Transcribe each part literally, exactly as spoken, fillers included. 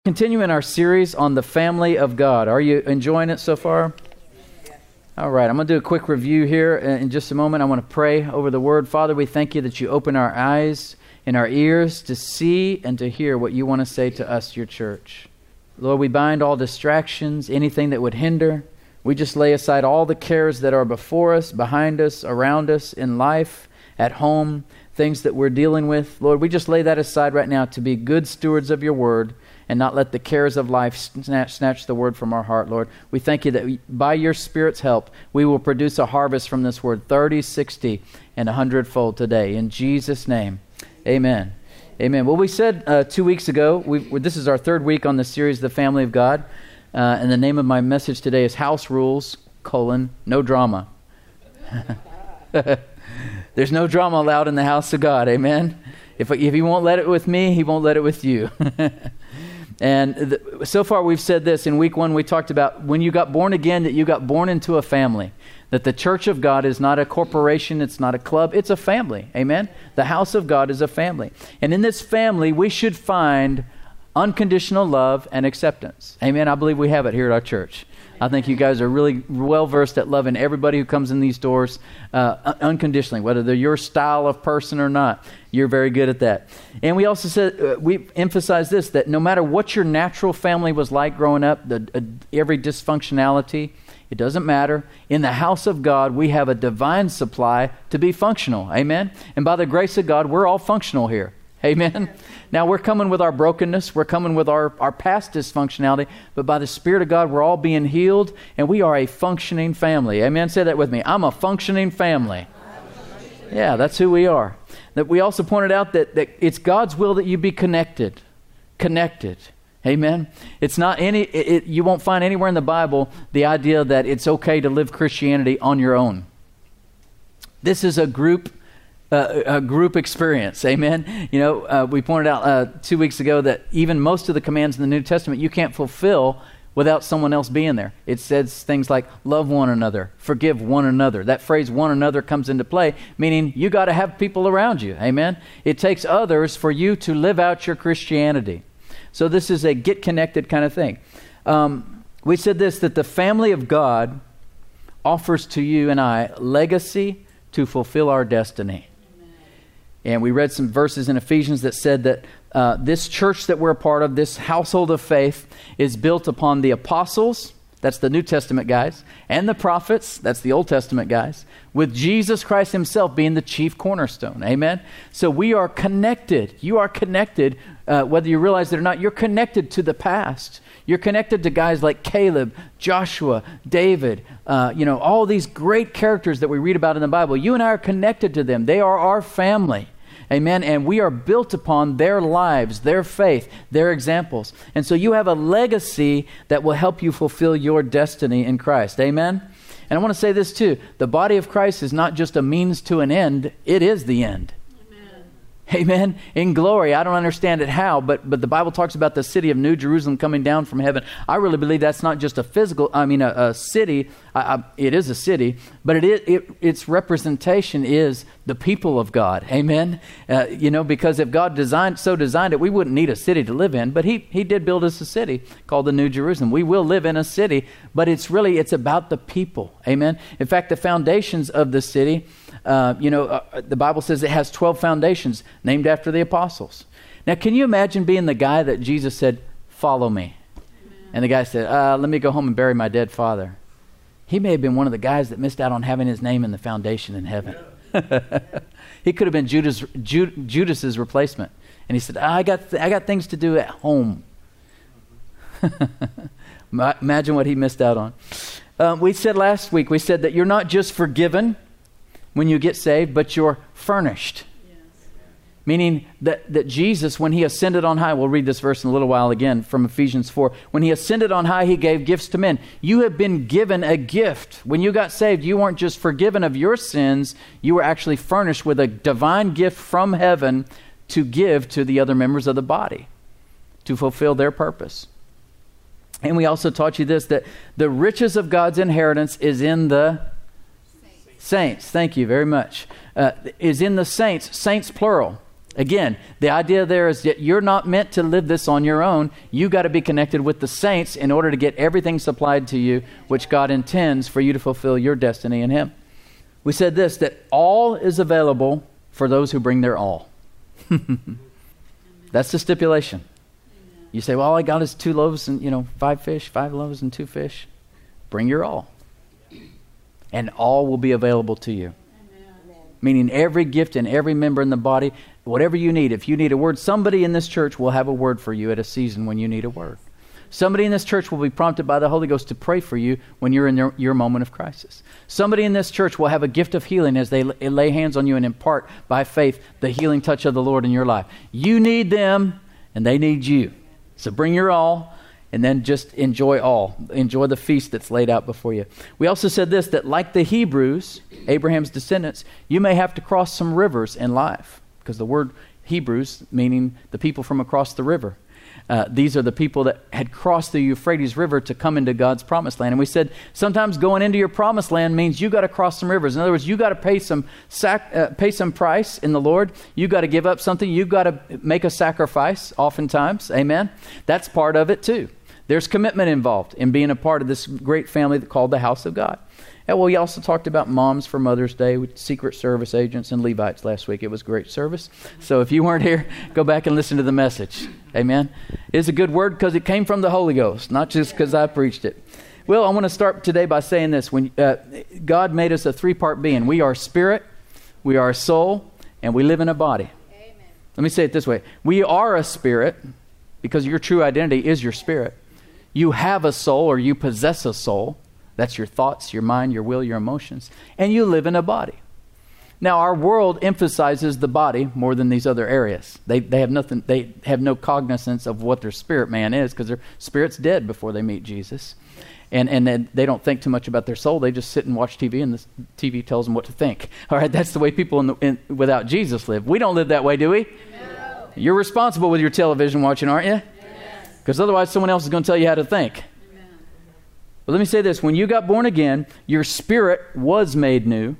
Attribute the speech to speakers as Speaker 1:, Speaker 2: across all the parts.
Speaker 1: Continuing our series on the family of God. Are you enjoying it so far? All right, I'm going to do a quick review here in just a moment. I want to pray over the Word. Father, we thank you that you open our eyes and our ears to see and to hear what you want to say to us, your church. Lord, we bind all distractions, anything that would hinder. We just lay aside all the cares that are before us, behind us, around us, in life, at home, things that we're dealing with. Lord, we just lay that aside right now to be good stewards of your Word, and not let the cares of life snatch, snatch the word from our heart, Lord. We thank you that we, by your Spirit's help, we will produce a harvest from this word, thirty, sixty, and a hundredfold today. In Jesus' name, amen. Amen. Well, we said uh, two weeks ago, we, this is our third week on the series, The Family of God, uh, and the name of my message today is House Rules, colon, no drama. There's no drama allowed in the house of God, amen? If, if he won't let it with me, he won't let it with you. And the, so far we've said this. In week one we talked about when you got born again, that you got born into a family. That the church of God is not a corporation, it's not a club, it's a family. Amen? The house of God is a family. And in this family we should find unconditional love and acceptance. Amen? I believe we have it here at our church. I think you guys are really well versed at loving everybody who comes in these doors uh, unconditionally, whether they're your style of person or not. You're very good at that. And we also said, uh, we emphasized this, that no matter what your natural family was like growing up, the, uh, every dysfunctionality, it doesn't matter. In the house of God, we have a divine supply to be functional. Amen? And by the grace of God, we're all functional here. Amen? Now, we're coming with our brokenness. We're coming with our, our past dysfunctionality. But by the Spirit of God, we're all being healed. And we are a functioning family. Amen? Say that with me. I'm a functioning family. Yeah, that's who we are. That we also pointed out that, that it's God's will that you be connected. Connected. Amen? It's not any, it, it, you won't find anywhere in the Bible the idea that it's okay to live Christianity on your own. This is a group Uh, a group experience. Amen. You know, uh, we pointed out uh, two weeks ago that even most of the commands in the New Testament you can't fulfill without someone else being there. It says things like love one another, forgive one another. That phrase one another comes into play, meaning you got to have people around you. Amen. It takes others for you to live out your Christianity. So this is a get connected kind of thing. Um, we said this, that the family of God offers to you and I legacy to fulfill our destiny. And we read some verses in Ephesians that said that uh, this church that we're a part of, this household of faith, is built upon the apostles, that's the New Testament guys, and the prophets, that's the Old Testament guys, with Jesus Christ himself being the chief cornerstone. Amen? So we are connected. You are connected, uh, whether you realize it or not, you're connected to the past. You're connected to guys like Caleb, Joshua, David, uh, you know, all these great characters that we read about in the Bible. You and I are connected to them. They are our family. Amen. And we are built upon their lives, their faith, their examples. And so you have a legacy that will help you fulfill your destiny in Christ. Amen. And I want to say this too. The body of Christ is not just a means to an end. It is the end. Amen. In glory. I don't understand it how, but but the Bible talks about the city of New Jerusalem coming down from heaven. I really believe that's not just a physical, I mean, a, a city. I, I, it is a city, but it, is, it its representation is the people of God. Amen. Uh, you know, because if God designed so designed it, we wouldn't need a city to live in, but he he did build us a city called the New Jerusalem. We will live in a city, but it's really, it's about the people. Amen. In fact, the foundations of the city, Uh, you know, uh, the Bible says it has twelve foundations named after the apostles. Now, can you imagine being the guy that Jesus said, follow me? Amen. And the guy said, uh, let me go home and bury my dead father. He may have been one of the guys that missed out on having his name in the foundation in heaven. He could have been Judas, Ju- Judas's replacement. And he said, I got th- I got things to do at home. Imagine what he missed out on. Um, we said last week, we said that you're not just forgiven when you get saved, but you're furnished. Yes. Meaning that, that Jesus, when he ascended on high, we'll read this verse in a little while again from Ephesians four. When he ascended on high, he gave gifts to men. You have been given a gift. When you got saved, you weren't just forgiven of your sins, you were actually furnished with a divine gift from heaven to give to the other members of the body to fulfill their purpose. And we also taught you this, that the riches of God's inheritance is in the Saints, thank you very much. Uh, is in the saints, saints plural. Again, the idea there is that you're not meant to live this on your own. You got to be connected with the saints in order to get everything supplied to you, which God intends for you to fulfill your destiny in Him. We said this, that all is available for those who bring their all. That's the stipulation. You say, well, all I got is two loaves and, you know, five fish, five loaves and two fish. Bring your all. And all will be available to you. Meaning every gift and every member in the body, whatever you need. If you need a word, somebody in this church will have a word for you at a season when you need a word. Somebody in this church will be prompted by the Holy Ghost to pray for you when you're in your, your moment of crisis. Somebody in this church will have a gift of healing as they lay hands on you and impart by faith the healing touch of the Lord in your life. You need them and they need you. So bring your all. And then just enjoy all. Enjoy the feast that's laid out before you. We also said this, that like the Hebrews, Abraham's descendants, you may have to cross some rivers in life. Because the word Hebrews, meaning the people from across the river. Uh, these are the people that had crossed the Euphrates River to come into God's promised land. And we said sometimes going into your promised land means you got to cross some rivers. In other words, you got to pay some sac- uh, pay some price in the Lord. You got to give up something. You got to make a sacrifice oftentimes. Amen. That's part of it too. There's commitment involved in being a part of this great family called the house of God. And well, we also talked about moms for Mother's Day with Secret Service agents and Levites last week. It was a great service. So if you weren't here, go back and listen to the message. Amen. It's a good word because it came from the Holy Ghost, not just because I preached it. Well, I want to start today by saying this. When uh, God made us a three-part being. We are spirit, we are a soul, and we live in a body. Amen. Let me say it this way. We are a spirit because your true identity is your spirit. You have a soul, or you possess a soul. That's your thoughts, your mind, your will, your emotions. And you live in a body. Now, our world emphasizes the body more than these other areas. They they have nothing. They have no cognizance of what their spirit man is because their spirit's dead before they meet Jesus. And and then they don't think too much about their soul. They just sit and watch T V, and the T V tells them what to think. All right, that's the way people in the, in, without Jesus live. We don't live that way, do we? No. You're responsible with your television watching, aren't you? Because otherwise someone else is going to tell you how to think. Amen. But let me say this. When you got born again, your spirit was made new.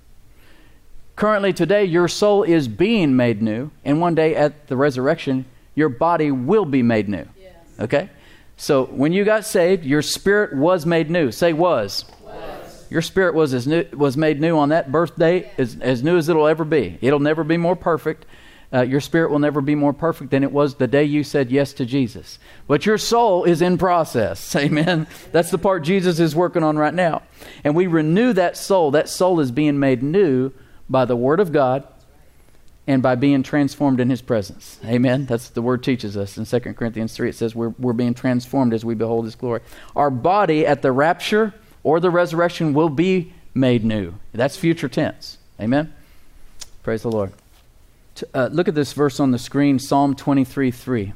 Speaker 1: Currently today, your soul is being made new. And one day at the resurrection, your body will be made new. Yes. Okay? So when you got saved, your spirit was made new. Say was. Was. Your spirit was as new, was made new on that birthday, as, as new as it'll ever be. It'll never be more perfect. Uh, your spirit will never be more perfect than it was the day you said yes to Jesus. But your soul is in process. Amen. That's the part Jesus is working on right now. And we renew that soul. That soul is being made new by the Word of God and by being transformed in His presence. Amen. That's the Word teaches us. In Second Corinthians three, it says we're, we're being transformed as we behold His glory. Our body at the rapture or the resurrection will be made new. That's future tense. Amen. Praise the Lord. Uh, look at this verse on the screen, Psalm twenty-three three.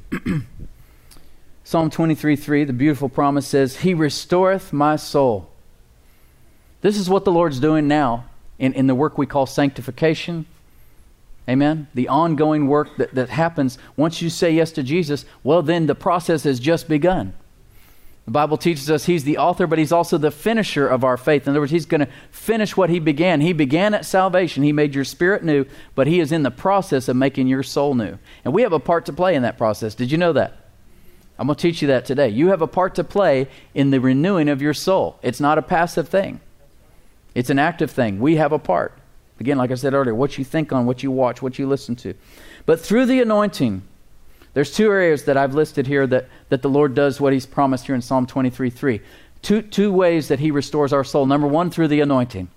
Speaker 1: Psalm twenty-three three, the beautiful promise says, He restoreth my soul. This is what the Lord's doing now in, in the work we call sanctification. Amen? The ongoing work that, that happens once you say yes to Jesus, well, then the process has just begun. The Bible teaches us He's the author, but He's also the finisher of our faith. In other words, He's going to finish what He began. He began at salvation. He made your spirit new, but He is in the process of making your soul new. And we have a part to play in that process. Did you know that? I'm going to teach you that today. You have a part to play in the renewing of your soul. It's not a passive thing. It's an active thing. We have a part. Again, like I said earlier, what you think on, what you watch, what you listen to. But through the anointing, there's two areas that I've listed here that, that the Lord does what He's promised here in Psalm twenty-three three. Two, two ways that He restores our soul. Number one, through the anointing.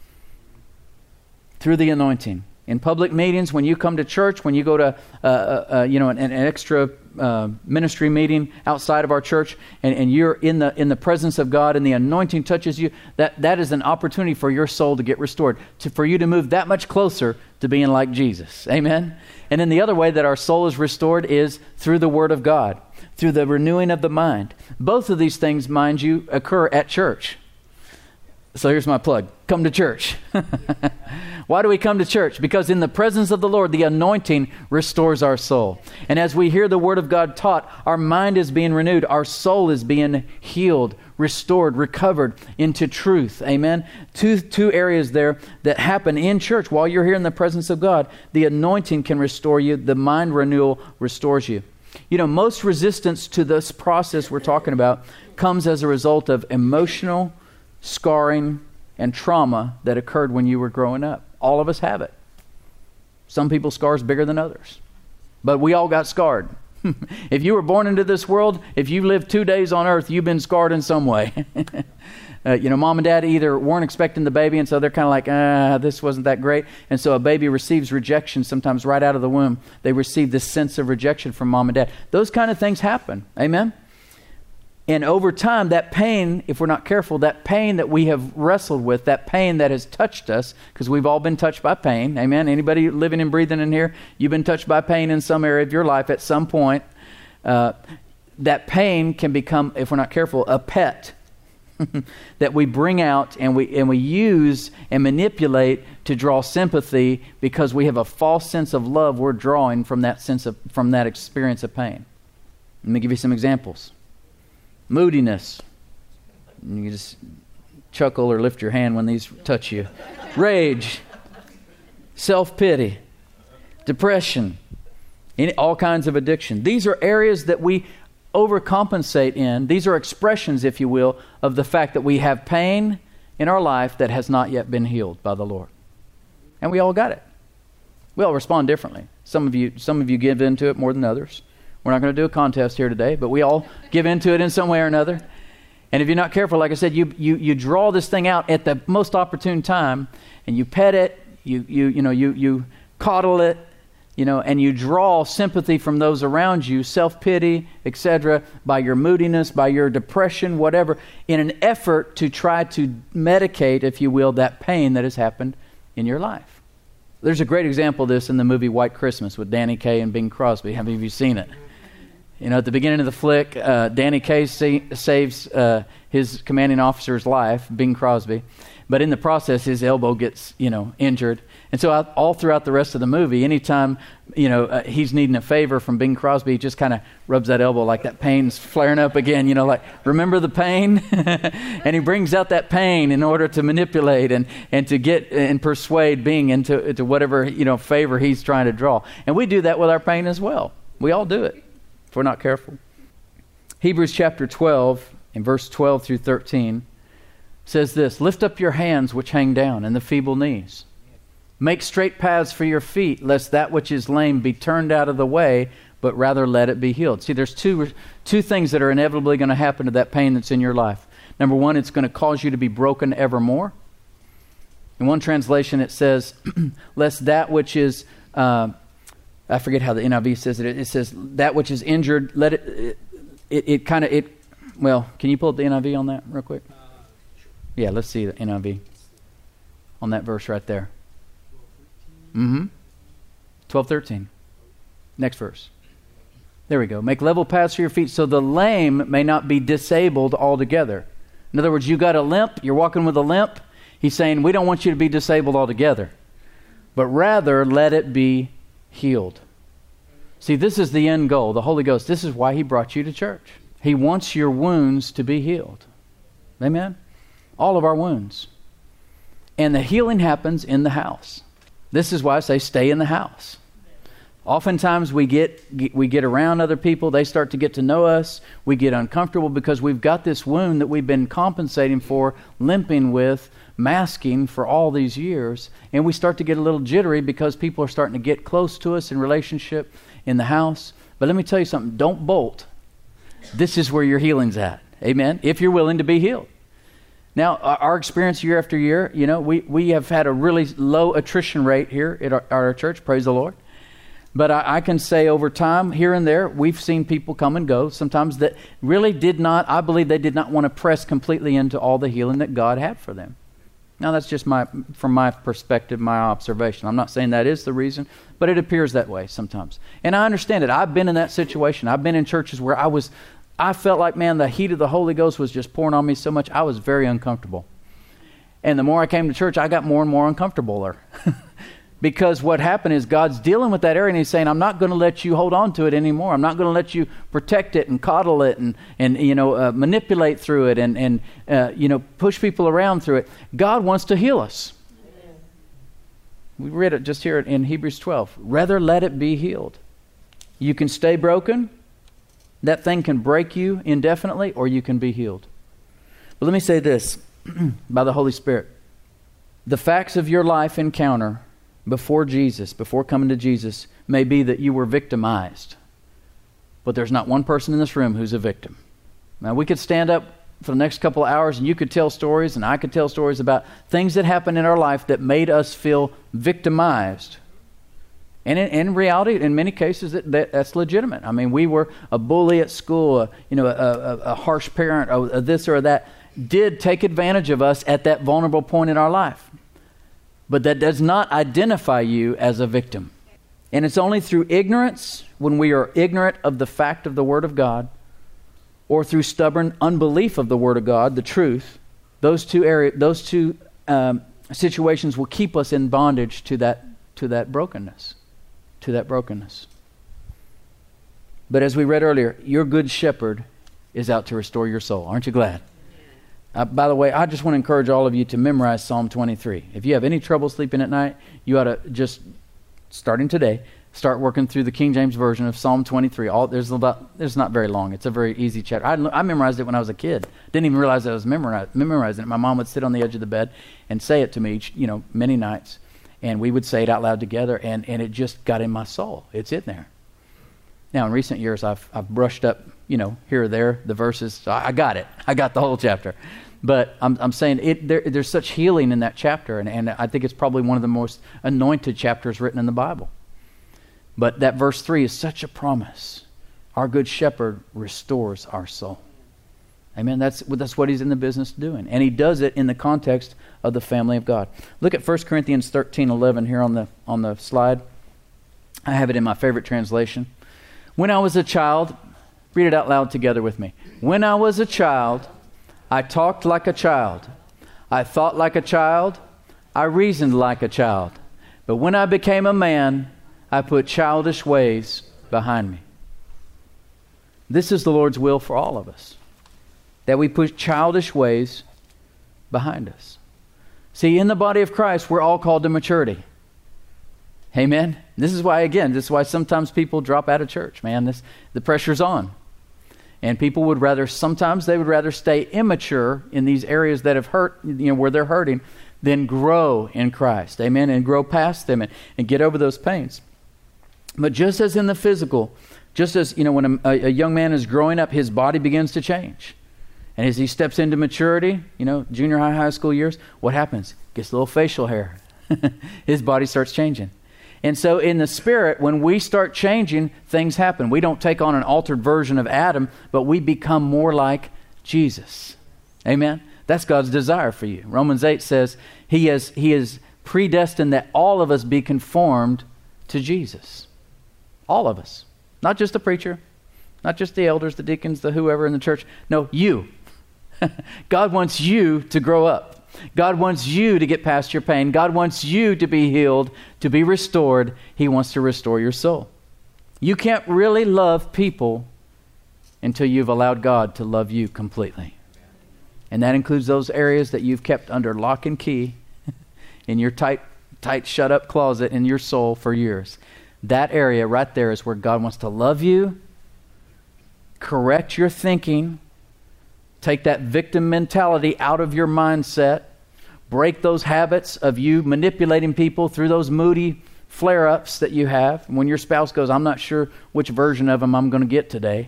Speaker 1: Through the anointing. In public meetings, when you come to church, when you go to uh, uh, you know an, an extra uh, ministry meeting outside of our church, and, and you're in the in the presence of God, and the anointing touches you, that, that is an opportunity for your soul to get restored, to, for you to move that much closer to being like Jesus. Amen? And then the other way that our soul is restored is through the Word of God, through the renewing of the mind. Both of these things, mind you, occur at church. So here's my plug. Come to church. Why do we come to church? Because in the presence of the Lord, the anointing restores our soul. And as we hear the Word of God taught, our mind is being renewed. Our soul is being healed, restored, recovered into truth. Amen? Two, two areas there that happen in church while you're here in the presence of God. The anointing can restore you. The mind renewal restores you. You know, most resistance to this process we're talking about comes as a result of emotional scarring and trauma that occurred when you were growing up. All of us have it. Some people's scars bigger than others. But we all got scarred. If you were born into this world, if you lived two days on earth, you've been scarred in some way. uh, you know, mom and dad either weren't expecting the baby, and so they're kind of like, ah, this wasn't that great. And so a baby receives rejection sometimes right out of the womb. They receive this sense of rejection from mom and dad. Those kind of things happen. Amen? And over time, that pain, if we're not careful, that pain that we have wrestled with, that pain that has touched us, because we've all been touched by pain. Amen? Anybody living and breathing in here, you've been touched by pain in some area of your life at some point. Uh, that pain can become, if we're not careful, a pet that we bring out and we and we use and manipulate to draw sympathy because we have a false sense of love we're drawing from that sense of from that experience of pain. Let me give you some examples. Moodiness. You can just chuckle or lift your hand when these touch you. Rage. Self-pity. Depression. Any, all kinds of addiction. These are areas that we overcompensate in. These are expressions, if you will, of the fact that we have pain in our life that has not yet been healed by the Lord. And we all got it. We all respond differently. Some of you, some of you give into it more than others. We're not going to do a contest here today, but we all give into it in some way or another. And if you're not careful, like I said, you you you draw this thing out at the most opportune time, and you pet it, you you you know you you coddle it, you know, and you draw sympathy from those around you, self-pity, et cetera, by your moodiness, by your depression, whatever, in an effort to try to medicate, if you will, that pain that has happened in your life. There's a great example of this in the movie White Christmas with Danny Kaye and Bing Crosby. How many of you seen it? You know, at the beginning of the flick, uh, Danny Kaye sa- saves uh, his commanding officer's life, Bing Crosby, but in the process, his elbow gets, you know, injured. And so I, all throughout the rest of the movie, anytime, you know, uh, he's needing a favor from Bing Crosby, he just kind of rubs that elbow like that pain's flaring up again, you know, like, remember the pain? And he brings out that pain in order to manipulate and, and to get and persuade Bing into, into whatever, you know, favor he's trying to draw. And we do that with our pain as well. We all do it if we're not careful. Hebrews chapter twelve, in verse twelve through thirteen, says this, lift up your hands which hang down and the feeble knees. Make straight paths for your feet, lest that which is lame be turned out of the way, but rather let it be healed. See, there's two two things that are inevitably going to happen to that pain that's in your life. Number one, it's going to cause you to be broken evermore. In one translation, it says, lest that which is, uh, I forget how the N I V says it. It says, that which is injured, let it, it, it, it kind of, it, well, can you pull up the N I V on that real quick? Uh, sure. Yeah, let's see the N I V on that verse right there. Mm-hmm. twelve thirteen. Next verse. There we go. Make level paths for your feet so the lame may not be disabled altogether. In other words, you got a limp, you're walking with a limp. He's saying, we don't want you to be disabled altogether, but rather let it be healed. See, this is the end goal, the Holy Ghost. This is why he brought you to church. He wants your wounds to be healed. Amen? All of our wounds. And the healing happens in the house. This is why I say stay in the house. Oftentimes we get we get around other people. They start to get to know us. We get uncomfortable because we've got this wound that we've been compensating for, limping with, masking for all these years. And we start to get a little jittery because people are starting to get close to us in relationship in the house. But let me tell you something. Don't bolt. This is where your healing's at. Amen? If you're willing to be healed. Now, our experience year after year, you know, we, we have had a really low attrition rate here at our, our church, praise the Lord. But I, I can say over time, here and there, we've seen people come and go, sometimes that really did not, I believe they did not want to press completely into all the healing that God had for them. Now, that's just my, from my perspective, my observation. I'm not saying that is the reason, but it appears that way sometimes. And I understand it. I've been in that situation. I've been in churches where I was... I felt like, man, the heat of the Holy Ghost was just pouring on me so much, I was very uncomfortable. And the more I came to church, I got more and more uncomfortable. Because what happened is God's dealing with that area and he's saying, I'm not going to let you hold on to it anymore. I'm not going to let you protect it and coddle it and, and you know, uh, manipulate through it and, and uh, you know, push people around through it. God wants to heal us. Amen. We read it just here in Hebrews twelve. Rather let it be healed. You can stay broken. That thing can break you indefinitely, or you can be healed. But let me say this, by the Holy Spirit. The facts of your life encounter before Jesus, before coming to Jesus, may be that you were victimized. But there's not one person in this room who's a victim. Now, we could stand up for the next couple of hours and you could tell stories and I could tell stories about things that happened in our life that made us feel victimized. And in, in reality, in many cases, that, that, that's legitimate. I mean, we were a bully at school, a, you know, a, a, a harsh parent, a, a this or that, did take advantage of us at that vulnerable point in our life. But that does not identify you as a victim. And it's only through ignorance, when we are ignorant of the fact of the Word of God, or through stubborn unbelief of the Word of God, the truth, those two area, those two um, situations will keep us in bondage to that to that brokenness, to that brokenness. But as we read earlier, your good shepherd is out to restore your soul. Aren't you glad? Uh, by the way, I just want to encourage all of you to memorize Psalm twenty-three. If you have any trouble sleeping at night, you ought to just, starting today, start working through the King James Version of Psalm twenty-three. All there's about there's not very long. It's a very easy chapter. I, I memorized it when I was a kid. Didn't even realize I was memorize, memorizing it. My mom would sit on the edge of the bed and say it to me, each, you know, many nights, and we would say it out loud together, and, and it just got in my soul. It's in there. Now, in recent years, I've I've brushed up, you know, here or there the verses. So I, I got it. I got the whole chapter. But I'm I'm saying it. There, there's such healing in that chapter, and, and I think it's probably one of the most anointed chapters written in the Bible. But that verse three is such a promise. Our good shepherd restores our soul. Amen. That's that's what he's in the business of doing, and he does it in the context of the family of God. Look at First Corinthians thirteen eleven here on the on the slide. I have it in my favorite translation. When I was a child, read it out loud together with me. When I was a child, I talked like a child. I thought like a child. I reasoned like a child. But when I became a man, I put childish ways behind me. This is the Lord's will for all of us, that we put childish ways behind us. See, in the body of Christ, we're all called to maturity. Amen? This is why, again, this is why sometimes people drop out of church, man. This, the pressure's on. And people would rather, sometimes they would rather stay immature in these areas that have hurt, you know, where they're hurting, than grow in Christ. Amen? And grow past them and, and get over those pains. But just as in the physical, just as, you know, when a, a young man is growing up, his body begins to change. And as he steps into maturity, you know, junior high, high school years, what happens? Gets a little facial hair. His body starts changing. And so in the spirit, when we start changing, things happen. We don't take on an altered version of Adam, but we become more like Jesus. Amen? That's God's desire for you. Romans eight says he has, he has predestined that all of us be conformed to Jesus. All of us. Not just the preacher, not just the elders, the deacons, the whoever in the church. No, you. God wants you to grow up. God wants you to get past your pain. God wants you to be healed, to be restored. He wants to restore your soul. You can't really love people until you've allowed God to love you completely. And that includes those areas that you've kept under lock and key in your tight, tight shut up closet in your soul for years. That area right there is where God wants to love you, correct your thinking, take that victim mentality out of your mindset, break those habits of you manipulating people through those moody flare-ups that you have. When your spouse goes, I'm not sure which version of them I'm going to get today.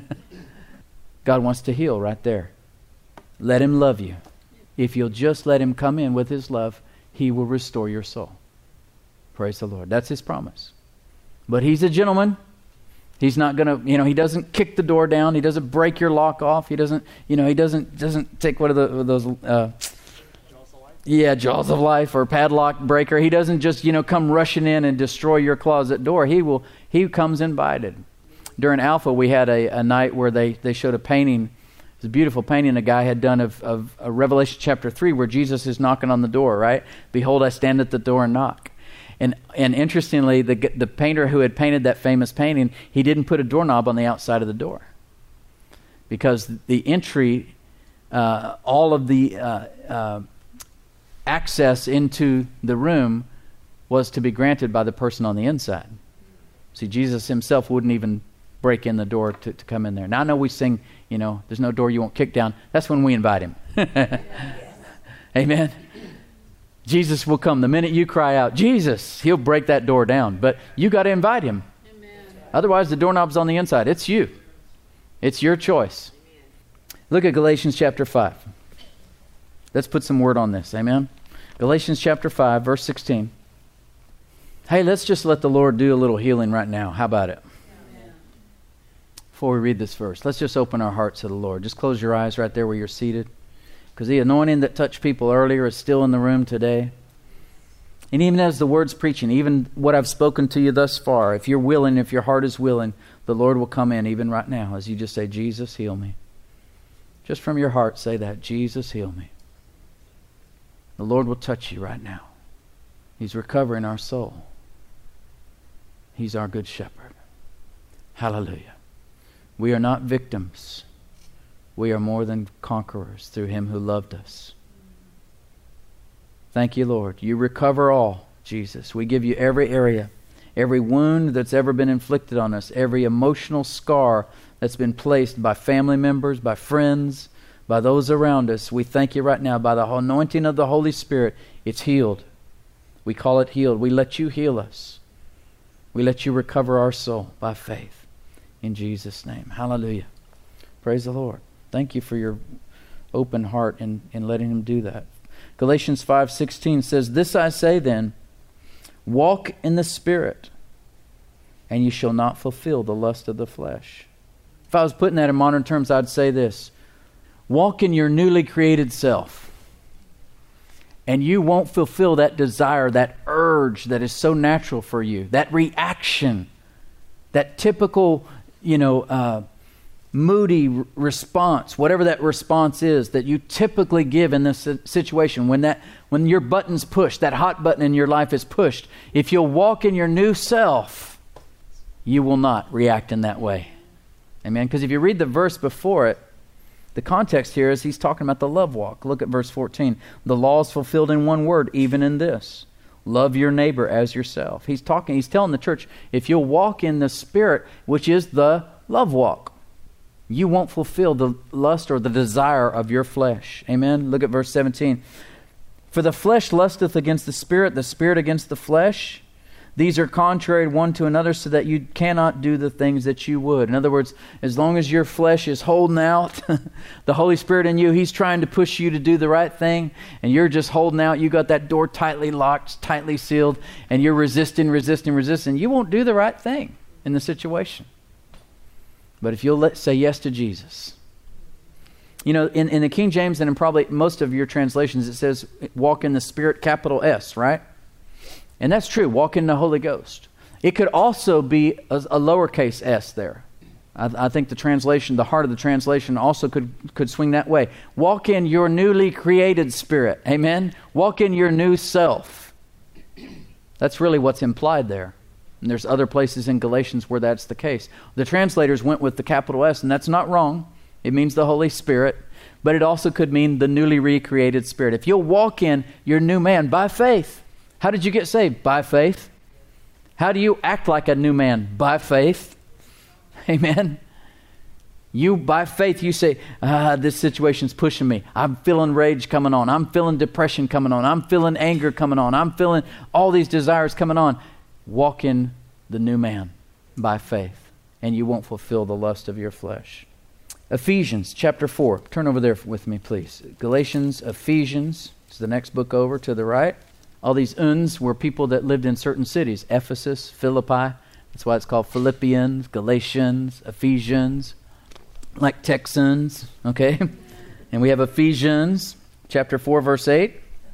Speaker 1: God wants to heal right there. Let him love you. If you'll just let him come in with his love, he will restore your soul. Praise the Lord. That's his promise. But he's a gentleman. He's not going to, you know, he doesn't kick the door down. He doesn't break your lock off. He doesn't, you know, he doesn't doesn't take one of the, those, uh, jaws of life. yeah, jaws of life or padlock breaker. He doesn't just, you know, come rushing in and destroy your closet door. He will, he comes invited. During Alpha, we had a, a night where they, they showed a painting. It was a beautiful painting a guy had done of, of, of Revelation chapter three, where Jesus is knocking on the door, right? Behold, I stand at the door and knock. And and interestingly, the the painter who had painted that famous painting, he didn't put a doorknob on the outside of the door, because the entry, uh, all of the uh, uh, access into the room was to be granted by the person on the inside. See, Jesus himself wouldn't even break in the door to, to come in there. Now, I know we sing, you know, there's no door you won't kick down. That's when we invite him. Amen. Jesus will come. The minute you cry out, Jesus, he'll break that door down. But you got to invite him. Amen. Otherwise, the doorknob's on the inside. It's you. It's your choice. Amen. Look at Galatians chapter five. Let's put some word on this. Amen. Galatians chapter five, verse sixteen. Hey, let's just let the Lord do a little healing right now. How about it? Amen. Before we read this verse, let's just open our hearts to the Lord. Just close your eyes right there where you're seated. Because the anointing that touched people earlier is still in the room today. And even as the word's preaching, even what I've spoken to you thus far, if you're willing, if your heart is willing, the Lord will come in even right now as you just say, Jesus, heal me. Just from your heart say that, Jesus, heal me. The Lord will touch you right now. He's recovering our soul. He's our good shepherd. Hallelujah. We are not victims. We are more than conquerors through him who loved us. Thank you, Lord. You recover all, Jesus. We give you every area, every wound that's ever been inflicted on us, every emotional scar that's been placed by family members, by friends, by those around us. We thank you right now. By the anointing of the Holy Spirit, it's healed. We call it healed. We let you heal us. We let you recover our soul by faith. In Jesus' name. Hallelujah. Praise the Lord. Thank you for your open heart in, in letting him do that. Galatians five sixteen says, This I say then, walk in the Spirit, and you shall not fulfill the lust of the flesh. If I was putting that in modern terms, I'd say this. Walk in your newly created self, and you won't fulfill that desire, that urge that is so natural for you, that reaction, that typical, you know, uh, moody r- response, whatever that response is that you typically give in this situation. When that, when your button's pushed, that hot button in your life is pushed, if you'll walk in your new self, you will not react in that way. Amen. Because if you read the verse before it, the context here is he's talking about the love walk. Look at verse fourteen. The law is fulfilled in one word, even in this. Love your neighbor as yourself. He's talking, he's telling the church, if you'll walk in the Spirit, which is the love walk, you won't fulfill the lust or the desire of your flesh. Amen? Look at verse seventeen. For the flesh lusteth against the Spirit, the Spirit against the flesh. These are contrary one to another, so that you cannot do the things that you would. In other words, as long as your flesh is holding out, the Holy Spirit in you, he's trying to push you to do the right thing, and you're just holding out. You got that door tightly locked, tightly sealed, and you're resisting, resisting, resisting. You won't do the right thing in the situation. But if you'll let, say yes to Jesus. You know, in, in the King James and in probably most of your translations, it says walk in the Spirit, capital S, right? And that's true, walk in the Holy Ghost. It could also be a, a lowercase s there. I, I think the translation, the heart of the translation also could, could swing that way. Walk in your newly created spirit. Amen? Walk in your new self. That's really what's implied there. And there's other places in Galatians where that's the case. The translators went with the capital S, and that's not wrong. It means the Holy Spirit. But it also could mean the newly recreated spirit. If you'll walk in your new man by faith. How did you get saved? By faith. How do you act like a new man? By faith. Amen. You, by faith, you say, ah, this situation's pushing me. I'm feeling rage coming on. I'm feeling depression coming on. I'm feeling anger coming on. I'm feeling all these desires coming on. Walk in the new man by faith, and you won't fulfill the lust of your flesh. Ephesians chapter four. Turn over there with me, please. Galatians, Ephesians. It's the next book over to the right. All these uns were people that lived in certain cities. Ephesus, Philippi. That's why it's called Philippians, Galatians, Ephesians, like Texans, okay? And we have Ephesians chapter four, verse eight.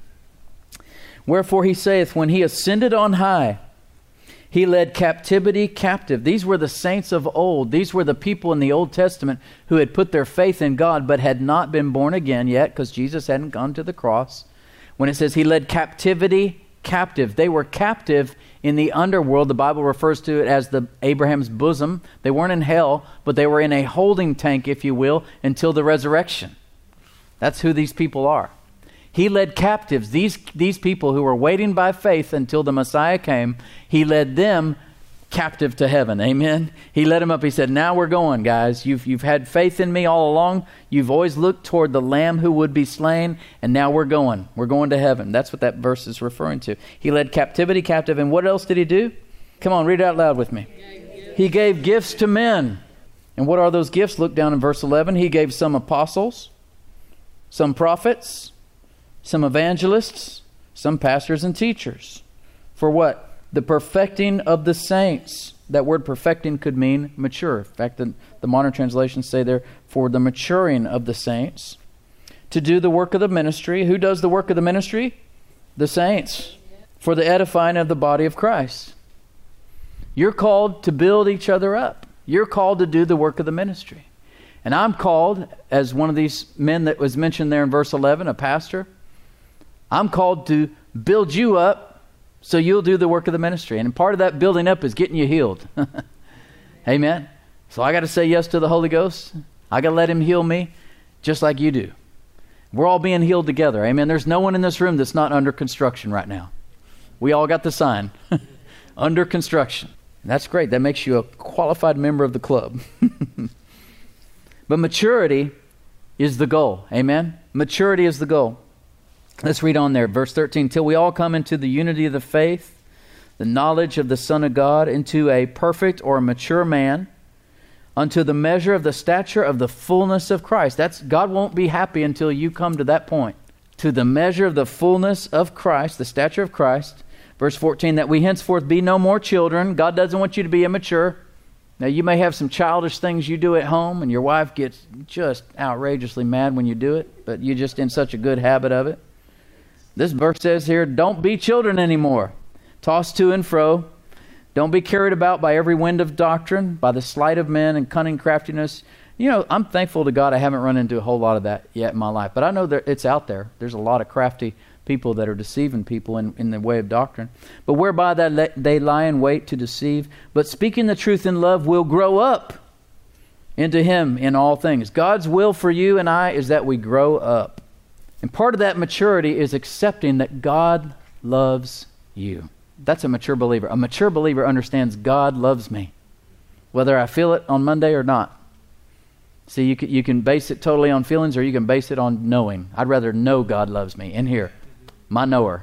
Speaker 1: Wherefore he saith, when he ascended on high, he led captivity captive. These were the saints of old. These were the people in the Old Testament who had put their faith in God but had not been born again yet because Jesus hadn't gone to the cross. When it says he led captivity captive. They were captive in the underworld. The Bible refers to it as the Abraham's bosom. They weren't in hell, but they were in a holding tank, if you will, until the resurrection. That's who these people are. He led captives, these, these people who were waiting by faith until the Messiah came. He led them captive to heaven. Amen. He led them up. He said, now we're going, guys. You've, you've had faith in me all along. You've always looked toward the Lamb who would be slain. And now we're going. We're going to heaven. That's what that verse is referring to. He led captivity captive. And what else did he do? Come on, read it out loud with me. He gave gifts to men. And what are those gifts? Look down in verse eleven. He gave some apostles, some prophets, some evangelists, some pastors and teachers. For what? The perfecting of the saints. That word perfecting could mean mature. In fact, the, the modern translations say there, for the maturing of the saints. To do the work of the ministry. Who does the work of the ministry? The saints. For the edifying of the body of Christ. You're called to build each other up. You're called to do the work of the ministry. And I'm called, as one of these men that was mentioned there in verse eleven, a pastor, I'm called to build you up so you'll do the work of the ministry. And part of that building up is getting you healed. Amen. So I got to say yes to the Holy Ghost. I got to let him heal me just like you do. We're all being healed together. Amen. There's no one in this room that's not under construction right now. We all got the sign. Under construction. And that's great. That makes you a qualified member of the club. But maturity is the goal. Amen. Maturity is the goal. Let's read on there. Verse thirteen. Till we all come into the unity of the faith, the knowledge of the Son of God, into a perfect or a mature man, unto the measure of the stature of the fullness of Christ. That's God won't be happy until you come to that point. To the measure of the fullness of Christ, the stature of Christ. Verse fourteen, that we henceforth be no more children. God doesn't want you to be immature. Now you may have some childish things you do at home and your wife gets just outrageously mad when you do it, but you're just in such a good habit of it. This verse says here, don't be children anymore. Tossed to and fro. Don't be carried about by every wind of doctrine, by the sleight of men and cunning craftiness. You know, I'm thankful to God I haven't run into a whole lot of that yet in my life. But I know that it's out there. There's a lot of crafty people that are deceiving people in, in the way of doctrine. But whereby that they lie in wait to deceive. But speaking the truth in love will grow up into him in all things. God's will for you and I is that we grow up. And part of that maturity is accepting that God loves you. That's a mature believer. A mature believer understands God loves me, whether I feel it on Monday or not. See, you can, you can base it totally on feelings or you can base it on knowing. I'd rather know God loves me. In here, my knower.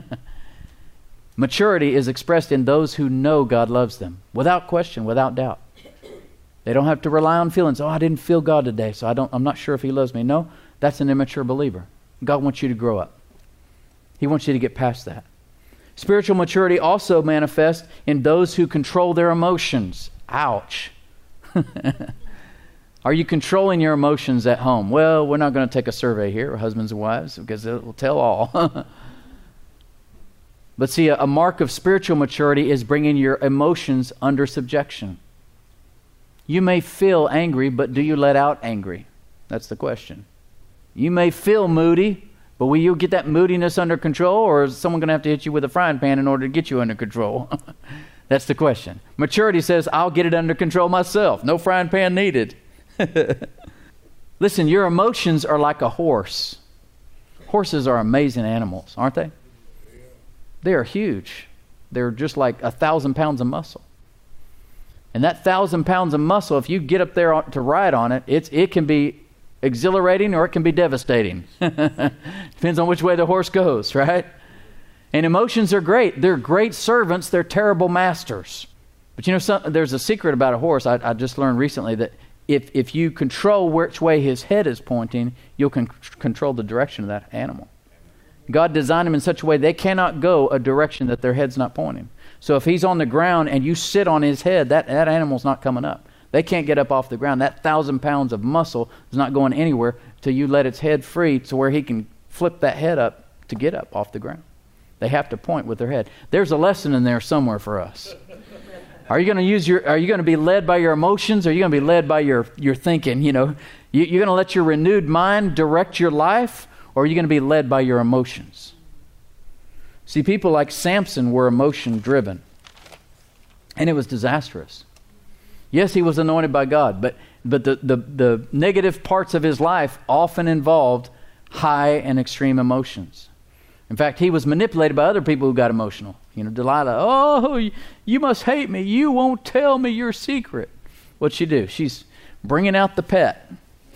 Speaker 1: Maturity is expressed in those who know God loves them, without question, without doubt. They don't have to rely on feelings. Oh, I didn't feel God today, so I don't, I'm not sure if he loves me. No, that's an immature believer. God wants you to grow up. He wants you to get past that. Spiritual maturity also manifests in those who control their emotions. Ouch. Are you controlling your emotions at home? Well, we're not going to take a survey here, husbands and wives, because it will tell all. But see, a, a mark of spiritual maturity is bringing your emotions under subjection. You may feel angry, but do you let out angry? That's the question. You may feel moody, but will you get that moodiness under control, or is someone going to have to hit you with a frying pan in order to get you under control? That's the question. Maturity says, I'll get it under control myself. No frying pan needed. Listen, your emotions are like a horse. Horses are amazing animals, aren't they? They are huge. They're just like a thousand pounds of muscle. And that thousand pounds of muscle, if you get up there to ride on it, it's, it can be exhilarating or it can be devastating. Depends on which way the horse goes, right? And emotions are great. They're great servants. They're terrible masters. But you know, some, there's a secret about a horse. I, I just learned recently that if, if you control which way his head is pointing, you'll con- control the direction of that animal. God designed them in such a way they cannot go a direction that their head's not pointing. So if he's on the ground and you sit on his head, that, that animal's not coming up. They can't get up off the ground. That thousand pounds of muscle is not going anywhere till you let its head free to where he can flip that head up to get up off the ground. They have to point with their head. There's a lesson in there somewhere for us. Are you going to use your? Are you going to be led by your emotions? Or are you going to be led by your your thinking? You know, you, you're going to let your renewed mind direct your life, or are you going to be led by your emotions? See, people like Samson were emotion driven, and it was disastrous. Yes, he was anointed by God, but but the, the, the negative parts of his life often involved high and extreme emotions. In fact, he was manipulated by other people who got emotional. You know, Delilah, oh, you must hate me. You won't tell me your secret. What'd she do? She's bringing out the pet.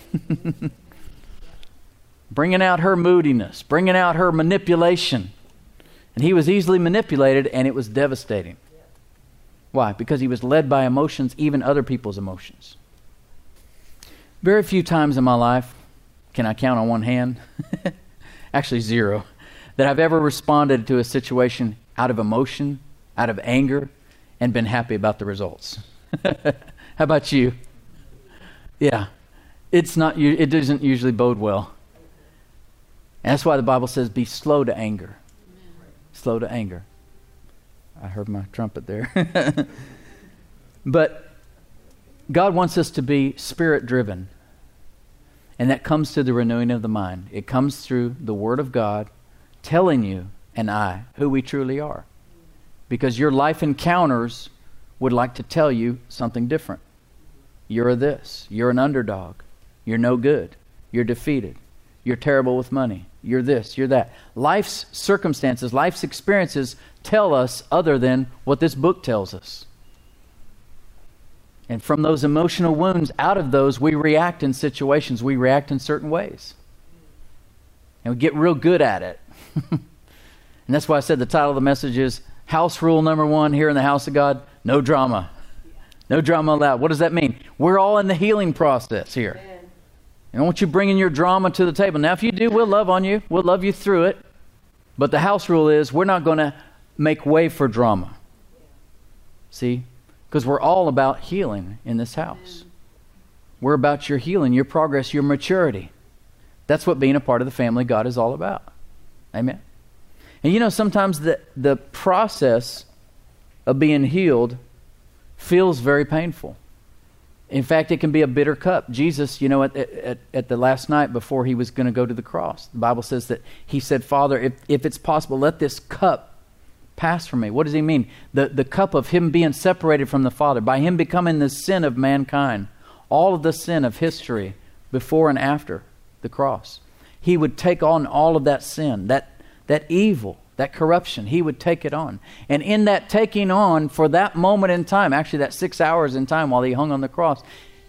Speaker 1: Bringing out her moodiness. Bringing out her manipulation. And he was easily manipulated, and it was devastating. Why? Because he was led by emotions, even other people's emotions. Very few times in my life, can I count on one hand? Actually zero, that I've ever responded to a situation out of emotion, out of anger, and been happy about the results. How about you? Yeah. It's not. It doesn't usually bode well. And that's why the Bible says, be slow to anger. Amen. Slow to anger. I heard my trumpet there. But God wants us to be spirit-driven. And that comes through the renewing of the mind. It comes through the Word of God telling you and I who we truly are. Because your life encounters would like to tell you something different. You're this. You're an underdog. You're no good. You're defeated. You're terrible with money. You're this. You're that. Life's circumstances, life's experiences tell us other than what this book tells us. And from those emotional wounds, out of those, we react in situations. We react in certain ways. And we get real good at it. And that's why I said the title of the message is House Rule Number One here in the House of God, no drama. No drama allowed. What does that mean? We're all in the healing process here. And I want you bringing your drama to the table. Now, if you do, we'll love on you. We'll love you through it. But the house rule is we're not going to make way for drama. See? Because we're all about healing in this house. We're about your healing, your progress, your maturity. That's what being a part of the family of God is all about. Amen? And you know, sometimes the, the process of being healed feels very painful. In fact, it can be a bitter cup. Jesus, you know, at, at, at the last night before he was going to go to the cross, the Bible says that he said, Father, if, if it's possible, let this cup pass from me. What does he mean? The, the cup of him being separated from the Father, by him becoming the sin of mankind, all of the sin of history before and after the cross. He would take on all of that sin, that, that evil, that corruption. He would take it on. And in that taking on, for that moment in time, actually that six hours in time while he hung on the cross,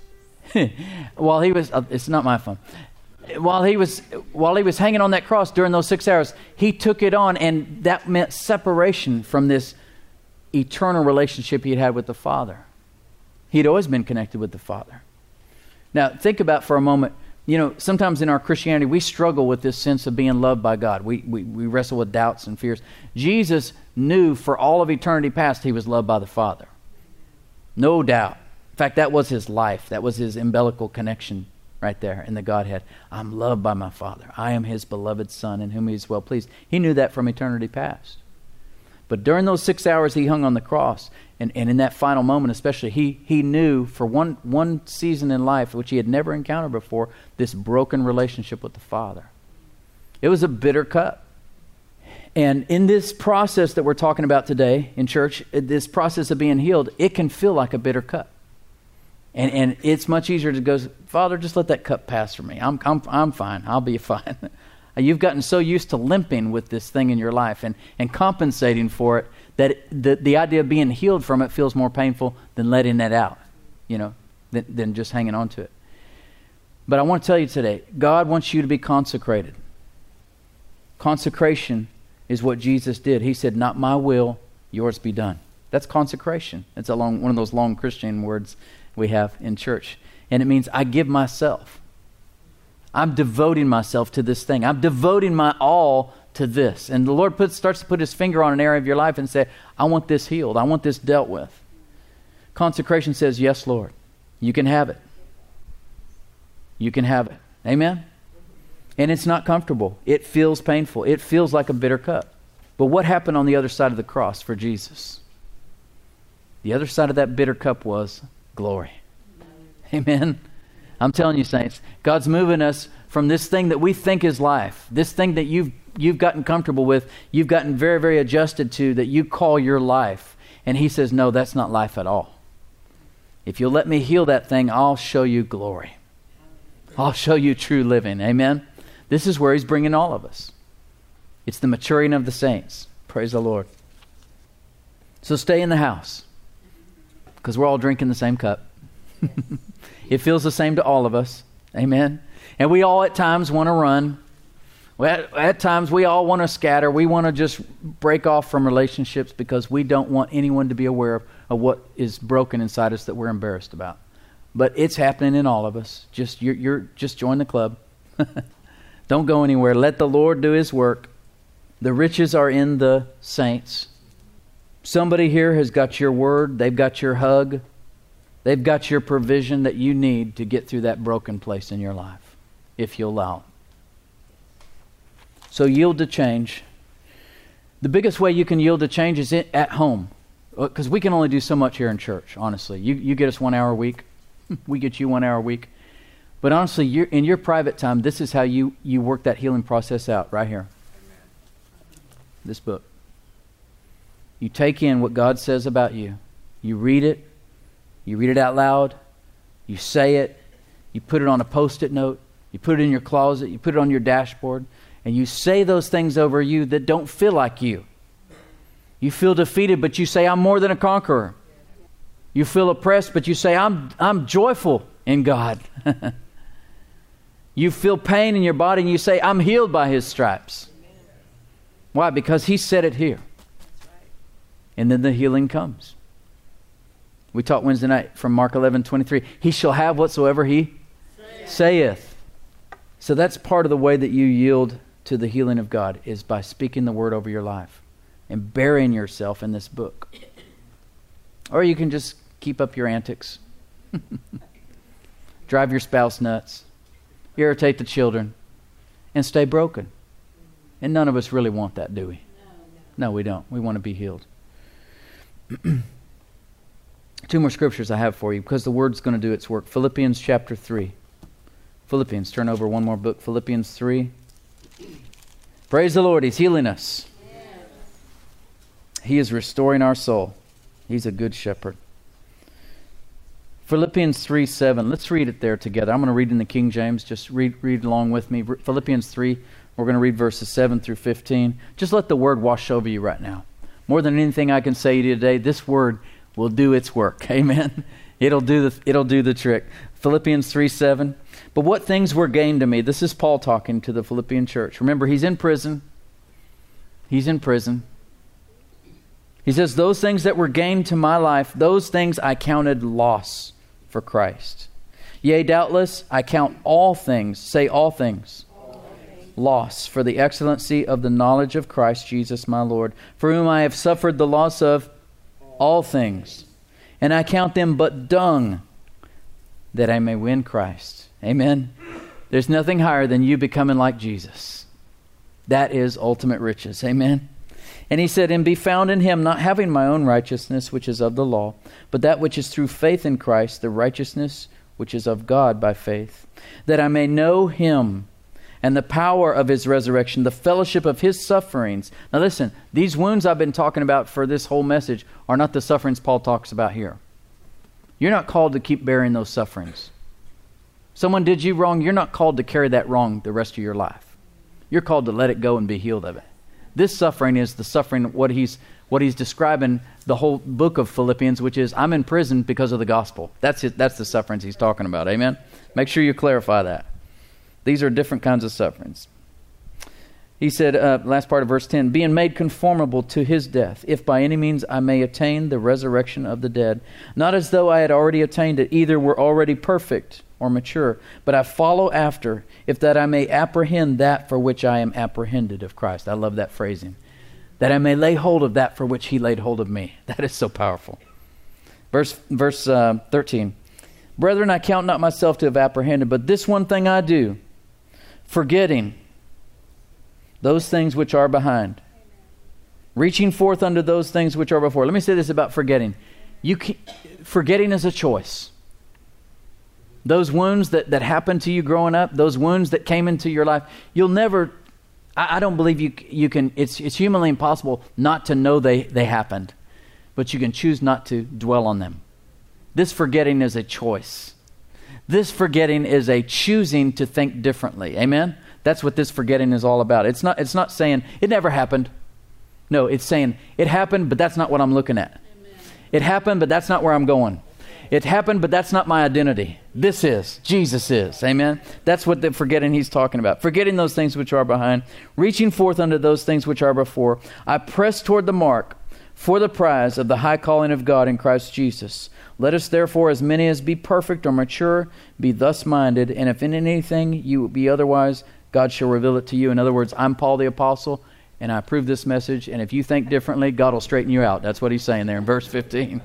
Speaker 1: while he was, uh, it's not my phone, while he was while he was hanging on that cross during those six hours, he took it on, and that meant separation from this eternal relationship he had had with the Father. He'd always been connected with the Father. Now, think about for a moment, you know, sometimes in our Christianity, we struggle with this sense of being loved by God. We, we, we wrestle with doubts and fears. Jesus knew for all of eternity past he was loved by the Father. No doubt. In fact, that was his life. That was his umbilical connection right there in the Godhead. I'm loved by my Father. I am his beloved Son in whom he is well pleased. He knew that from eternity past. But during those six hours he hung on the cross, and, and in that final moment especially, he, he knew for one, one season in life, which he had never encountered before, this broken relationship with the Father. It was a bitter cup. And in this process that we're talking about today in church, this process of being healed, it can feel like a bitter cup. And and it's much easier to go, Father, just let that cup pass from me. I'm I'm I'm fine. I'll be fine. You've gotten so used to limping with this thing in your life and, and compensating for it that the the idea of being healed from it feels more painful than letting that out, you know, than, than just hanging on to it. But I want to tell you today, God wants you to be consecrated. Consecration is what Jesus did. He said, not my will, yours be done. That's consecration. It's a long, one of those long Christian words we have in church. And it means I give myself. I'm devoting myself to this thing. I'm devoting my all to this. And the Lord puts, starts to put his finger on an area of your life and say, I want this healed. I want this dealt with. Consecration says, yes, Lord, you can have it. You can have it. Amen? And it's not comfortable. It feels painful. It feels like a bitter cup. But what happened on the other side of the cross for Jesus? The other side of that bitter cup was glory. Amen? I'm telling you, saints, God's moving us from this thing that we think is life, this thing that you've you've gotten comfortable with, you've gotten very, very adjusted to, that you call your life. And he says, no, that's not life at all. If you'll let me heal that thing, I'll show you glory. I'll show you true living. Amen? This is where he's bringing all of us. It's the maturing of the saints. Praise the Lord. So stay in the house, because we're all drinking the same cup. It feels the same to all of us. Amen? And we all at times want to run. At, at times we all want to scatter. We want to just break off from relationships because we don't want anyone to be aware of, of what is broken inside us that we're embarrassed about. But it's happening in all of us. Just you're, you're just join the club. Don't go anywhere. Let the Lord do his work. The riches are in the saints. Somebody here has got your word. They've got your hug. They've got your provision that you need to get through that broken place in your life, if you allow it. So yield to change. The biggest way you can yield to change is at home, because we can only do so much here in church, honestly. You, you get us one hour a week. We get you one hour a week. But honestly, you're, in your private time, this is how you, you work that healing process out right here. Amen. This book. You take in what God says about you. You read it. You read it out loud. You say it. You put it on a post-it note. You put it in your closet. You put it on your dashboard. And you say those things over you that don't feel like you. You feel defeated, but you say, I'm more than a conqueror. You feel oppressed, but you say, I'm, I'm joyful in God. You feel pain in your body, and you say, I'm healed by his stripes. Why? Because he said it here. And then the healing comes. We taught Wednesday night from Mark eleven twenty-three. He shall have whatsoever he saith. saith. So that's part of the way that you yield to the healing of God, is by speaking the word over your life and burying yourself in this book. Or you can just keep up your antics. Drive your spouse nuts. Irritate the children. And stay broken. And none of us really want that, do we? No, no. no we don't. We want to be healed. Two more scriptures I have for you, because the word's going to do its work. Philippians chapter three. Philippians, turn over one more book. Philippians three. Praise the Lord. He's healing us. Yes. He is restoring our soul. He's a good shepherd. Philippians three seven. Let's read it there together. I'm going to read in the King James. Just read, read along with me. Philippians three. We're going to read verses seven through fifteen. Just let the word wash over you right now. More than anything I can say to you today, this word will do its work. Amen. It'll do the it'll do the trick. Philippians three seven. But what things were gained to me? This is Paul talking to the Philippian church. Remember, he's in prison. He's in prison. He says, those things that were gained to my life, those things I counted loss for Christ. Yea, doubtless, I count all things, say all things, all things, loss for the excellency of the knowledge of Christ Jesus my Lord, for whom I have suffered the loss of all things, and I count them but dung, that I may win Christ. Amen. There's nothing higher than you becoming like Jesus. That is ultimate riches. Amen. And he said, and be found in him, not having my own righteousness, which is of the law, but that which is through faith in Christ, the righteousness which is of God by faith, that I may know him and the power of his resurrection, the fellowship of his sufferings. Now listen, these wounds I've been talking about for this whole message are not the sufferings Paul talks about here. You're not called to keep bearing those sufferings. Someone did you wrong, you're not called to carry that wrong the rest of your life. You're called to let it go and be healed of it. This suffering is the suffering, what he's what he's describing the whole book of Philippians, which is, I'm in prison because of the gospel. That's it. That's the sufferings he's talking about. Amen? Make sure you clarify that. These are different kinds of sufferings. He said, uh, last part of verse ten, being made conformable to his death, if by any means I may attain the resurrection of the dead. Not as though I had already attained it, either were already perfect or mature, but I follow after, if that I may apprehend that for which I am apprehended of Christ. I love that phrasing. That I may lay hold of that for which he laid hold of me. That is so powerful. Verse, verse uh, thirteen, brethren, I count not myself to have apprehended, but this one thing I do, forgetting those things which are behind, reaching forth unto those things which are before. Let me say this about forgetting. You can, forgetting is a choice. Those wounds that, that happened to you growing up, those wounds that came into your life, you'll never, I, I don't believe you you can, it's it's humanly impossible not to know they, they happened, but you can choose not to dwell on them. This forgetting is a choice. This forgetting is a choosing to think differently. Amen? That's what this forgetting is all about. It's not, it's not saying, it never happened. No, it's saying, it happened, but that's not what I'm looking at. Amen. It happened, but that's not where I'm going. It happened, but that's not my identity. This is. Jesus is. Amen? That's what the forgetting he's talking about. Forgetting those things which are behind, reaching forth unto those things which are before. I press toward the mark for the prize of the high calling of God in Christ Jesus. Let us therefore, as many as be perfect or mature, be thus minded. And if in anything you be otherwise, God shall reveal it to you. In other words, I'm Paul the Apostle, and I approve this message. And if you think differently, God will straighten you out. That's what he's saying there in verse fifteen.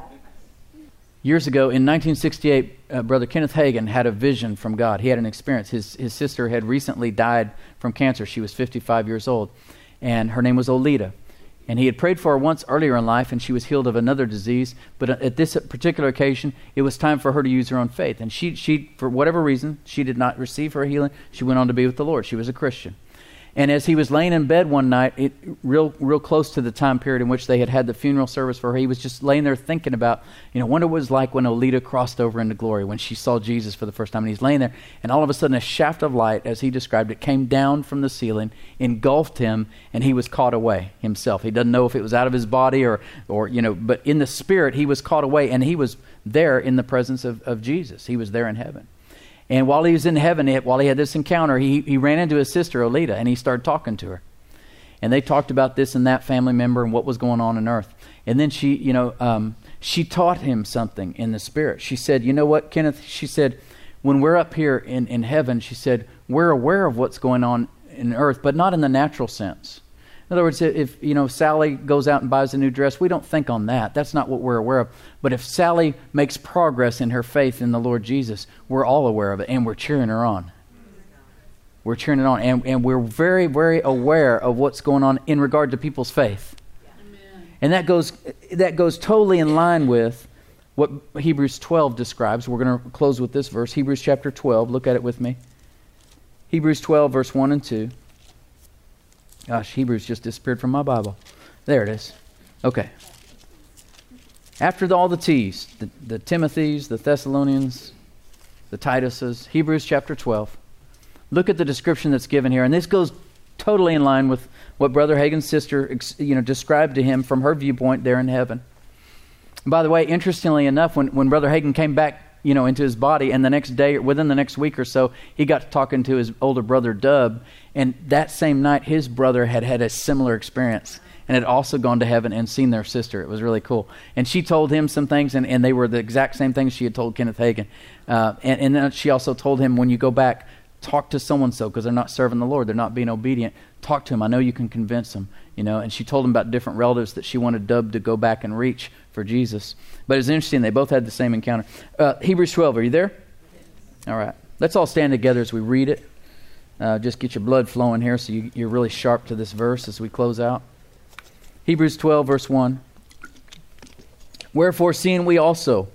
Speaker 1: Years ago, in nineteen sixty-eight, uh, Brother Kenneth Hagin had a vision from God. He had an experience. His, his sister had recently died from cancer. She was fifty-five years old, and her name was Olita. And he had prayed for her once earlier in life, and she was healed of another disease. But at this particular occasion, it was time for her to use her own faith. And she, she, for whatever reason, she did not receive her healing. She went on to be with the Lord. She was a Christian. And as he was laying in bed one night, it, real real close to the time period in which they had had the funeral service for her, he was just laying there thinking about, you know, wonder what it was like when Olita crossed over into glory, when she saw Jesus for the first time. And he's laying there, and all of a sudden a shaft of light, as he described it, came down from the ceiling, engulfed him, and he was caught away himself. He doesn't know if it was out of his body or, or you know, but in the spirit, he was caught away, and he was there in the presence of, of Jesus. He was there in heaven. And while he was in heaven, while he had this encounter, he, he ran into his sister, Olita, and he started talking to her. And they talked about this and that family member and what was going on on earth. And then she, you know, um, she taught him something in the spirit. She said, you know what, Kenneth? She said, when we're up here in, in heaven, she said, we're aware of what's going on in earth, but not in the natural sense. In other words, if, you know, Sally goes out and buys a new dress, we don't think on that. That's not what we're aware of. But if Sally makes progress in her faith in the Lord Jesus, we're all aware of it, and we're cheering her on. We're cheering it on, and, and we're very, very aware of what's going on in regard to people's faith. Amen. And that goes that goes totally in line with what Hebrews twelve describes. We're going to close with this verse, Hebrews chapter twelve. Look at it with me. Hebrews twelve, verse one and two. Gosh, Hebrews just disappeared from my Bible. There it is. Okay. After the, all the T's, the, the Timothys, the Thessalonians, the Tituses, Hebrews chapter twelve. Look at the description that's given here. And this goes totally in line with what Brother Hagin's sister, you know, described to him from her viewpoint there in heaven. And by the way, interestingly enough, when, when Brother Hagin came back, you know, into his body, and the next day, within the next week or so, he got to talking to his older brother, Dub, and that same night, his brother had had a similar experience and had also gone to heaven and seen their sister. It was really cool. And she told him some things, and, and they were the exact same things she had told Kenneth Hagin. Uh, and, and then she also told him, when you go back, talk to so-and-so, because they're not serving the Lord. They're not being obedient. Talk to him. I know you can convince them. You know, and she told him about different relatives that she wanted Dub to go back and reach for Jesus. But it's interesting. They both had the same encounter. Uh, Hebrews twelve, are you there? All right. Let's all stand together as we read it. Uh, just get your blood flowing here so you, you're really sharp to this verse as we close out. Hebrews twelve, verse one. Wherefore, seeing we also...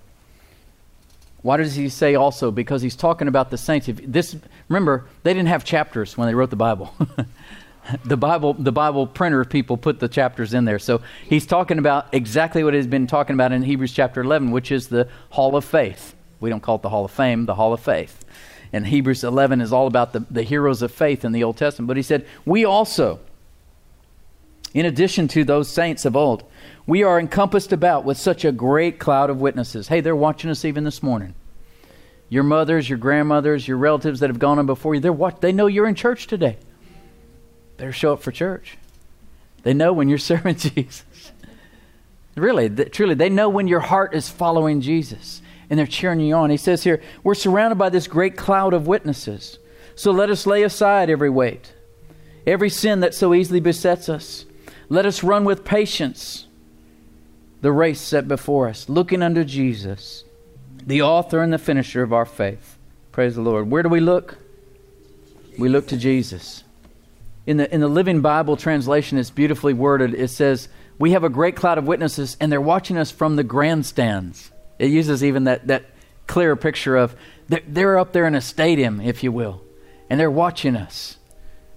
Speaker 1: Why does he say also? Because he's talking about the saints. If this, remember, they didn't have chapters when they wrote the Bible. The Bible, the Bible printer people put the chapters in there. So he's talking about exactly what he's been talking about in Hebrews chapter eleven, which is the Hall of Faith. We don't call it the Hall of Fame, the Hall of Faith. And Hebrews eleven is all about the, the heroes of faith in the Old Testament. But he said, we also, in addition to those saints of old, we are encompassed about with such a great cloud of witnesses. Hey, they're watching us even this morning. Your mothers, your grandmothers, your relatives that have gone on before you, they're watch- they know you're in church today. Better show up for church. They know when you're serving Jesus. Really, th- truly, they know when your heart is following Jesus, and they're cheering you on. He says here, we're surrounded by this great cloud of witnesses. So let us lay aside every weight, every sin that so easily besets us. Let us run with patience the race set before us, looking unto Jesus, the author and the finisher of our faith. Praise the Lord. Where do we look? We look to Jesus. In the in the Living Bible translation, it's beautifully worded. It says, we have a great cloud of witnesses, and they're watching us from the grandstands. It uses even that, that clear picture of, they're, they're up there in a stadium, if you will, and they're watching us.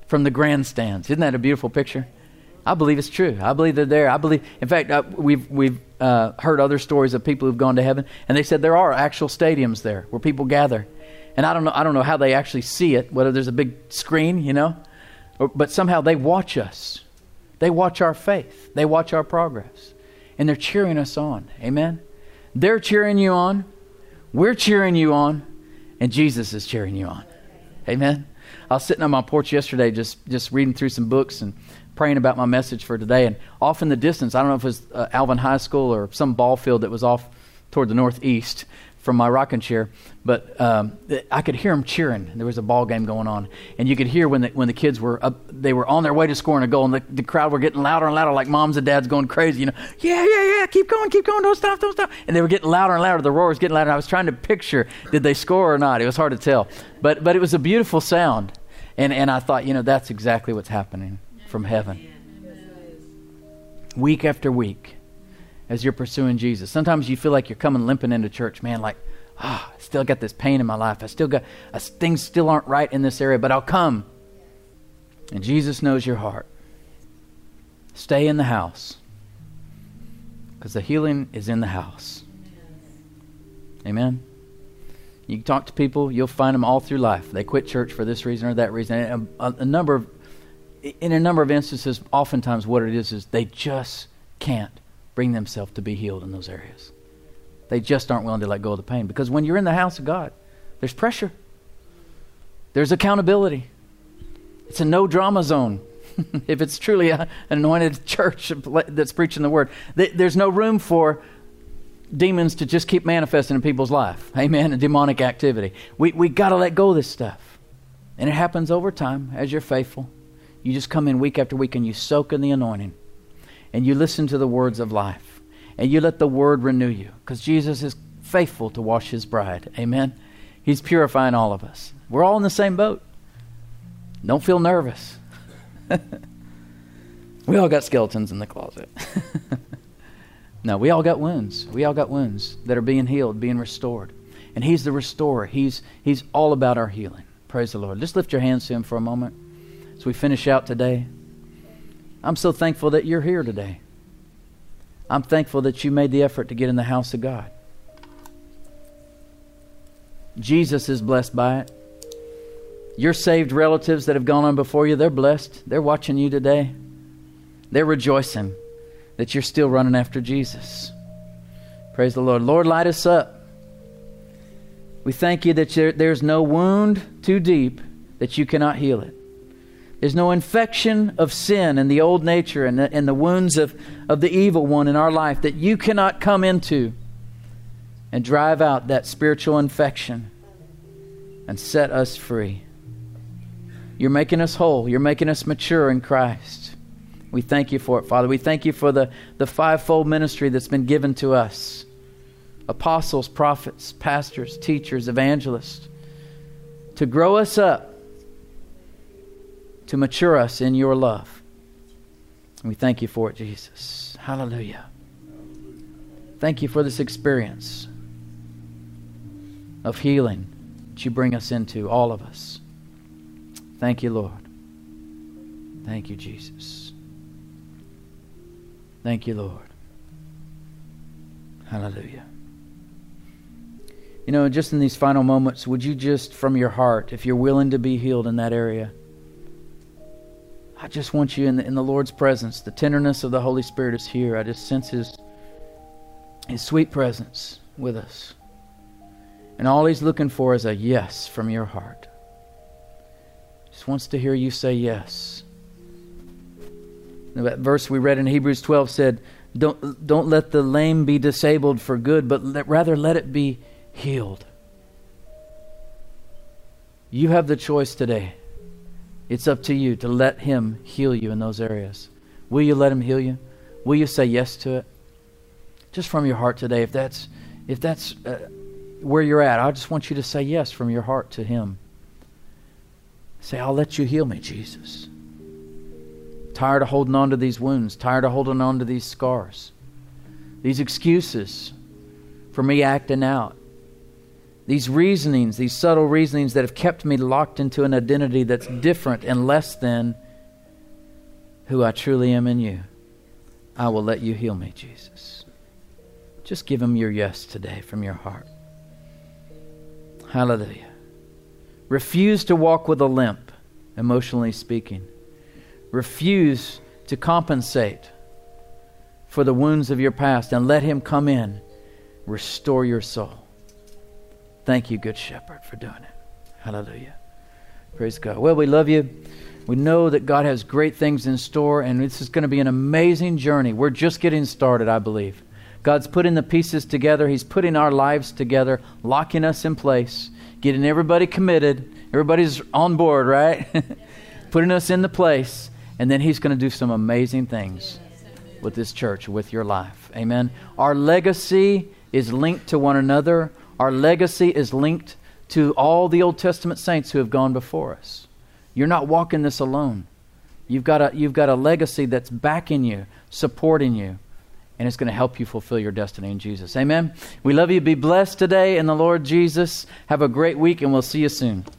Speaker 1: from the grandstands. Isn't that a beautiful picture? I believe it's true. I believe they're there. I believe, in fact, uh, we've we've uh, heard other stories of people who've gone to heaven, and they said there are actual stadiums there where people gather. And I don't know. I don't know how they actually see it. Whether there's a big screen, you know, or, but somehow they watch us. They watch our faith. They watch our progress, and they're cheering us on. Amen. They're cheering you on. We're cheering you on, and Jesus is cheering you on. Amen. I was sitting on my porch yesterday, just just reading through some books and praying about my message for today. And off in the distance, I don't know if it was uh, Alvin High School or some ball field that was off toward the northeast from my rocking chair, but um, I could hear them cheering. There was a ball game going on, and you could hear when the, when the kids were up, they were on their way to scoring a goal, and the, the crowd were getting louder and louder, like moms and dads going crazy. You know, yeah, yeah, yeah, keep going, keep going, don't stop, don't stop. And they were getting louder and louder. The roar was getting louder. I was trying to picture, did they score or not? It was hard to tell, but but it was a beautiful sound, and and I thought, you know, that's exactly what's happening from heaven, week after week. As you're pursuing Jesus. Sometimes you feel like you're coming limping into church, man, like, ah, oh, I still got this pain in my life. I still got, uh, things still aren't right in this area, but I'll come. And Jesus knows your heart. Stay in the house. Because the healing is in the house. Amen? You can talk to people, you'll find them all through life. They quit church for this reason or that reason. And a, a number of, in a number of instances, oftentimes what it is is they just can't bring themselves to be healed in those areas. They just aren't willing to let go of the pain. Because when you're in the house of God, there's pressure. There's accountability. It's a no drama zone. If it's truly a, an anointed church that's preaching the word, there's no room for demons to just keep manifesting in people's life. Amen. And demonic activity. We we got to let go of this stuff. And it happens over time as you're faithful. You just come in week after week and you soak in the anointing. And you listen to the words of life. And you let the word renew you. Because Jesus is faithful to wash his bride. Amen. He's purifying all of us. We're all in the same boat. Don't feel nervous. We all got skeletons in the closet. No, we all got wounds. We all got wounds that are being healed, being restored. And he's the restorer. He's, he's all about our healing. Praise the Lord. Just lift your hands to him for a moment as we finish out today. I'm so thankful that you're here today. I'm thankful that you made the effort to get in the house of God. Jesus is blessed by it. Your saved relatives that have gone on before you, they're blessed. They're watching you today. They're rejoicing that you're still running after Jesus. Praise the Lord. Lord, light us up. We thank you that there's no wound too deep that you cannot heal it. There's no infection of sin and the old nature and the, and the wounds of, of the evil one in our life that you cannot come into and drive out that spiritual infection and set us free. You're making us whole. You're making us mature in Christ. We thank you for it, Father. We thank you for the, the fivefold ministry that's been given to us. Apostles, prophets, pastors, teachers, evangelists. To grow us up. To mature us in your love. And we thank you for it, Jesus. Hallelujah. Thank you for this experience of healing that you bring us into, all of us. Thank you, Lord. Thank you, Jesus. Thank you, Lord. Hallelujah. You know, just in these final moments, would you just, from your heart, if you're willing to be healed in that area, I just want you in the, in the Lord's presence. The tenderness of the Holy Spirit is here. I just sense His, His sweet presence with us. And all He's looking for is a yes from your heart. Just wants to hear you say yes. That verse we read in Hebrews twelve said, don't, don't let the lame be disabled for good, but let, rather let it be healed. You have the choice today. It's up to you to let Him heal you in those areas. Will you let Him heal you? Will you say yes to it? Just from your heart today, if that's if that's uh, where you're at, I just want you to say yes from your heart to Him. Say, I'll let you heal me, Jesus. Tired of holding on to these wounds, tired of holding on to these scars, these excuses for me acting out. These reasonings, these subtle reasonings that have kept me locked into an identity that's different and less than who I truly am in you. I will let you heal me, Jesus. Just give him your yes today from your heart. Hallelujah. Refuse to walk with a limp, emotionally speaking. Refuse to compensate for the wounds of your past and let him come in, restore your soul. Thank you, Good Shepherd, for doing it. Hallelujah. Praise God. Well, we love you. We know that God has great things in store, and this is going to be an amazing journey. We're just getting started, I believe. God's putting the pieces together. He's putting our lives together, locking us in place, getting everybody committed. Everybody's on board, right? Putting us in the place, and then he's going to do some amazing things with this church, with your life. Amen. Our legacy is linked to one another. Our legacy is linked to all the Old Testament saints who have gone before us. You're not walking this alone. You've got a, you've got a legacy that's backing you, supporting you, and it's going to help you fulfill your destiny in Jesus. Amen. We love you. Be blessed today in the Lord Jesus. Have a great week, and we'll see you soon.